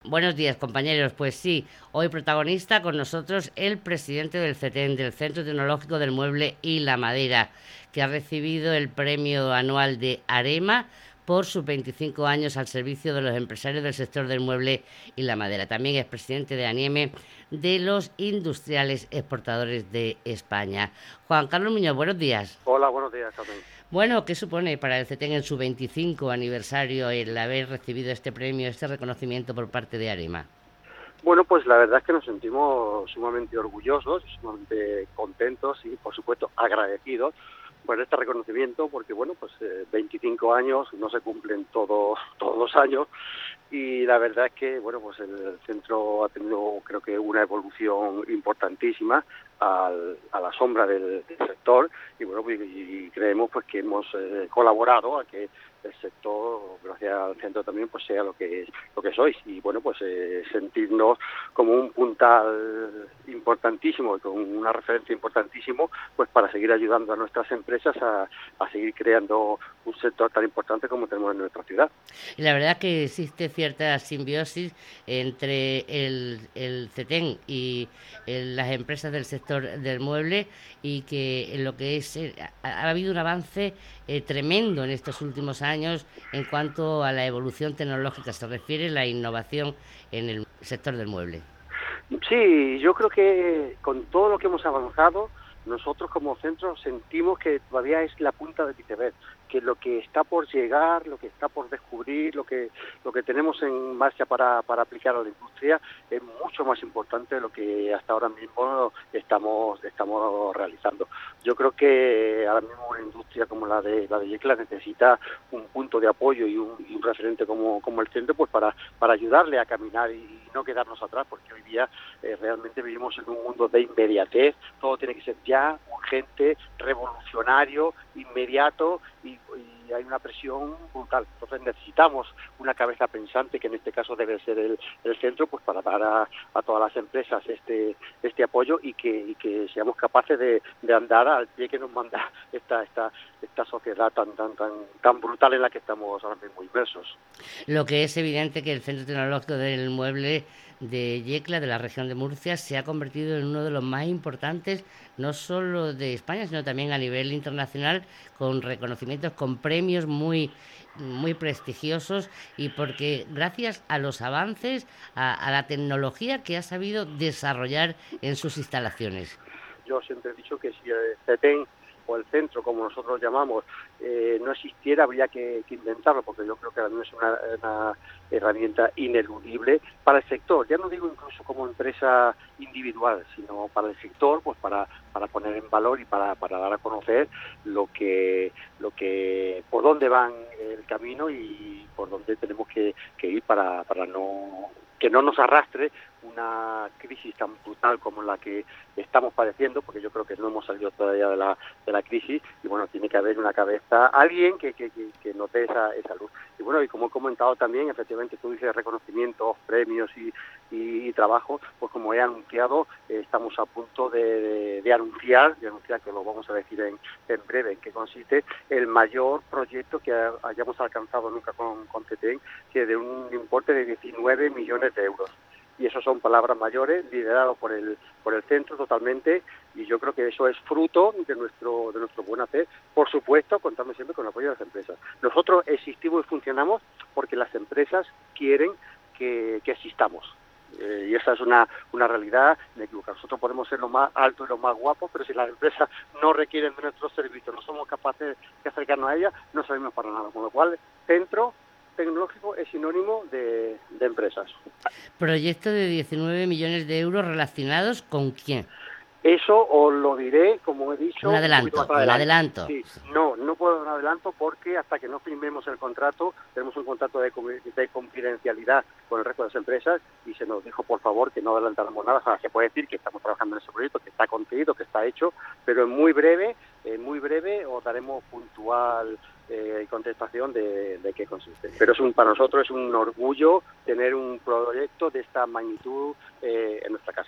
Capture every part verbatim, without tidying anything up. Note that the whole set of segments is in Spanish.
Buenos días, compañeros. Pues sí, hoy protagonista con nosotros el presidente del CETEN, del Centro Tecnológico del Mueble y la Madera, que ha recibido el premio anual de AREMA por sus veinticinco años al servicio de los empresarios del sector del mueble y la madera. También es presidente de ANIEME, de los industriales exportadores de España. Juan Carlos Muñoz, buenos días. Hola, buenos días, Carmen. Bueno, ¿qué supone para el CETEN en su veinticinco aniversario el haber recibido este premio, este reconocimiento por parte de AREMA? Bueno, pues la verdad es que nos sentimos sumamente orgullosos, sumamente contentos y, por supuesto, agradecidos por este reconocimiento, porque, bueno, pues eh, veinticinco años no se cumplen todos todos los años, y la verdad es que, bueno, pues el centro ha tenido, creo que, una evolución importantísima al, a la sombra del, del sector, y bueno, y, y creemos pues que hemos eh, colaborado a que el sector, gracias al centro también, pues sea lo que es, lo que sois, y bueno, pues eh, sentirnos como un puntal importantísimo y con una referencia importantísimo, pues para seguir ayudando a nuestras empresas a, a seguir creando un sector tan importante como tenemos en nuestra ciudad. Y la verdad que existe cierta simbiosis entre el, el CETEN y el, las empresas del sector del mueble, y que en lo que es eh, ha, ha habido un avance eh, tremendo en estos últimos años en cuanto a la evolución tecnológica se refiere, la innovación en el sector del mueble. Sí, yo creo que con todo lo que hemos avanzado, nosotros como centro sentimos que todavía es la punta del iceberg, que lo que está por llegar, lo que está por descubrir, lo que lo que tenemos en marcha para, para aplicar a la industria es mucho más importante de lo que hasta ahora mismo estamos estamos realizando. Yo creo que ahora mismo una industria como la de la de Yecla necesita un punto de apoyo y un, y un referente como, como el centro, pues para, para ayudarle a caminar y no quedarnos atrás, porque hoy día eh, realmente vivimos en un mundo de inmediatez, todo tiene que ser ya, urgente, revolucionario, inmediato, y, y hay una presión brutal. Entonces necesitamos una cabeza pensante, que en este caso debe ser el, el centro, pues para dar a, a todas las empresas este este apoyo y que, y que seamos capaces de, de andar al pie que nos manda esta esta esta sociedad tan tan tan tan brutal en la que estamos ahora mismo inmersos. Lo que es evidente que el Centro Tecnológico del Mueble de Yecla, de la región de Murcia, se ha convertido en uno de los más importantes, no solo de España, sino también a nivel internacional, con reconocimientos, con premios muy muy prestigiosos, y porque gracias a los avances, a, a la tecnología que ha sabido desarrollar en sus instalaciones. Yo siempre he dicho que si el CETEN o el centro, como nosotros llamamos, eh, no existiera, habría que, que inventarlo, porque yo creo que también es una, una herramienta ineludible para el sector. Ya no digo incluso como empresa individual, sino para el sector, pues para, para poner en valor y para, para dar a conocer lo que, lo que, por dónde van el camino y por dónde tenemos que, que ir para, para no que no nos arrastre una crisis tan brutal como la que estamos padeciendo, porque yo creo que no hemos salido todavía de la de la crisis, y bueno, tiene que haber una cabeza, alguien que, que, que, que nos dé esa, esa luz. Y bueno, y como he comentado también, efectivamente, tú dices reconocimientos, premios y, y, y trabajo, pues como he anunciado, eh, estamos a punto de, de, de anunciar, de anunciar, que lo vamos a decir en, en breve, en qué consiste el mayor proyecto que hayamos alcanzado nunca con, con CETEN, que de un importe de diecinueve millones de euros. Y eso son palabras mayores, liderado por el por el centro totalmente, y yo creo que eso es fruto de nuestro de nuestro buen hacer, por supuesto, contando siempre con el apoyo de las empresas. Nosotros existimos y funcionamos porque las empresas quieren que, que existamos. Eh, y esa es una, una realidad inequívoca. Nosotros podemos ser los más altos y los más guapos, pero si las empresas no requieren de nuestros servicios, no somos capaces de acercarnos a ellas, no servimos para nada. Con lo cual, centro tecnológico es sinónimo de, de empresas. Proyecto de diecinueve millones de euros, ¿relacionados con quién? Eso os lo diré, como he dicho, un adelanto, un, un adelanto. Sí, no, no puedo dar un adelanto porque hasta que no firmemos el contrato, tenemos un contrato de, de confidencialidad con el resto de las empresas, y se nos dijo, por favor, que no adelantáramos nada. O sea, se puede decir que estamos trabajando en ese proyecto, que está conseguido, que está hecho, pero en muy breve, en muy breve os daremos puntual eh, contestación de, de qué consiste. Pero es un, para nosotros es un orgullo tener un proyecto de esta magnitud eh, en nuestra casa.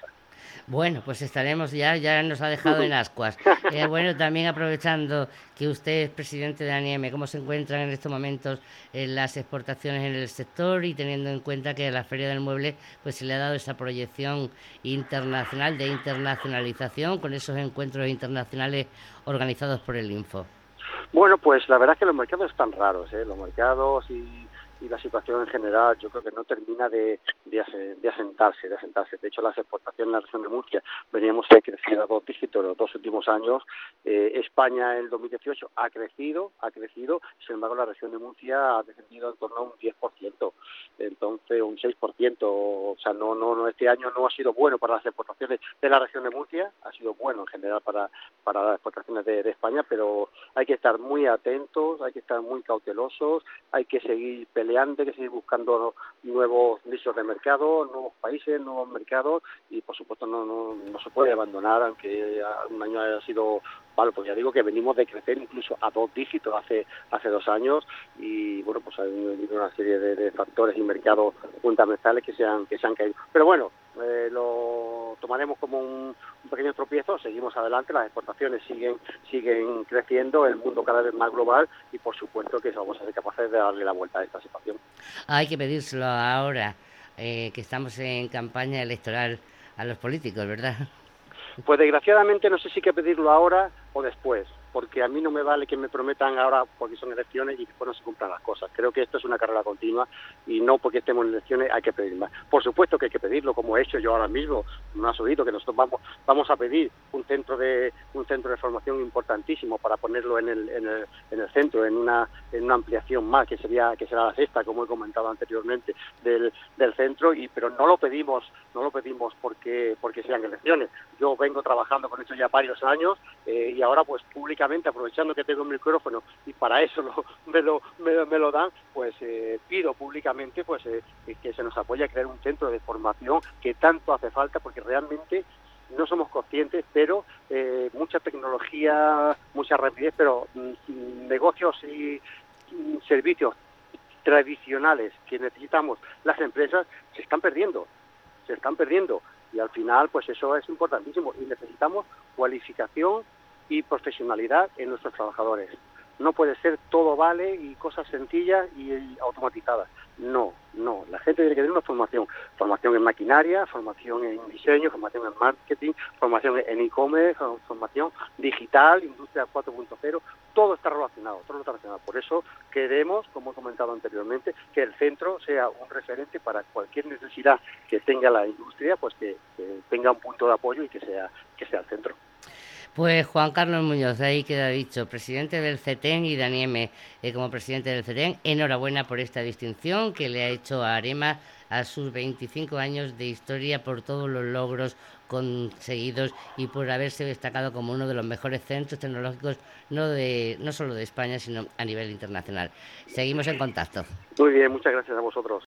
Bueno, pues estaremos ya, ya nos ha dejado en ascuas. Eh, bueno, también aprovechando que usted es presidente de ANIEME, ¿cómo se encuentran en estos momentos eh, las exportaciones en el sector y teniendo en cuenta que a la Feria del Mueble pues se le ha dado esa proyección internacional, de internacionalización, con esos encuentros internacionales organizados por el Info? Bueno, pues la verdad es que los mercados están raros, ¿eh? Los mercados y, y la situación en general yo creo que no termina de, de, ase, de asentarse, de asentarse. De hecho, las exportaciones en la región de Murcia veníamos a crecer a dos dígitos los dos últimos años. Eh, España en el dos mil dieciocho ha crecido, ha crecido, sin embargo la región de Murcia ha descendido en torno a un diez por ciento, entonces un seis por ciento, o sea, no, no, no, este año no ha sido bueno para las exportaciones de la región de Murcia, ha sido bueno en general para, para las exportaciones de, de España, pero hay que estar muy atentos, hay que estar muy cautelosos, hay que seguir peleando, hay que seguir buscando nuevos nichos de mercado, nuevos países, nuevos mercados y por supuesto no, no, no se puede abandonar, aunque un año haya sido malo, pues ya digo que venimos de crecer incluso a dos dígitos hace hace dos años y bueno, pues hay una serie de, de factores y mercados fundamentales que se han, que se han caído. Pero bueno, eh, lo tomaremos como un, un pequeño tropiezo, seguimos adelante, las exportaciones siguen siguen creciendo, el mundo cada vez más global y por supuesto que vamos a ser capaces de darle la vuelta a esta situación. Hay que pedírselo ahora, eh, que estamos en campaña electoral a los políticos, ¿verdad? Pues desgraciadamente no sé si hay que pedirlo ahora o después, porque a mí no me vale que me prometan ahora porque son elecciones y después no se cumplan las cosas. Creo que esto es una carrera continua y no porque estemos en elecciones hay que pedir más. Por supuesto que hay que pedirlo, como he hecho yo ahora mismo. No has oído que nosotros vamos vamos a pedir un centro de un centro de formación importantísimo para ponerlo en el en el, en el centro, en una en una ampliación más que sería que será la sexta, como he comentado anteriormente, del del centro. Y pero no lo pedimos no lo pedimos porque porque sean elecciones. Yo vengo trabajando con esto ya varios años eh, y ahora pues públicamente, aprovechando que tengo el micrófono y para eso lo, me, lo, me, me lo dan, pues eh, pido públicamente pues eh, que se nos apoye a crear un centro de formación que tanto hace falta, porque realmente no somos conscientes, pero eh, mucha tecnología, mucha rapidez, pero mm, negocios y mm, servicios tradicionales que necesitamos las empresas se están perdiendo, se están perdiendo y al final pues eso es importantísimo y necesitamos cualificación y profesionalidad en nuestros trabajadores. No puede ser todo vale y cosas sencillas y, y automatizadas. No, no. La gente tiene que tener una formación. Formación en maquinaria, formación en diseño, formación en marketing, formación en e-commerce, formación digital, industria cuatro punto cero. Todo está relacionado, todo está relacionado. Por eso queremos, como he comentado anteriormente, que el centro sea un referente para cualquier necesidad que tenga la industria, pues que, que tenga un punto de apoyo y que sea, que sea el centro. Pues Juan Carlos Muñoz, ahí queda dicho, presidente del CETEN y de ANIEME eh, como presidente del CETEN, enhorabuena por esta distinción que le ha hecho a AREMA a sus veinticinco años de historia, por todos los logros conseguidos y por haberse destacado como uno de los mejores centros tecnológicos, no de no solo de España, sino a nivel internacional. Seguimos en contacto. Muy bien, muchas gracias a vosotros.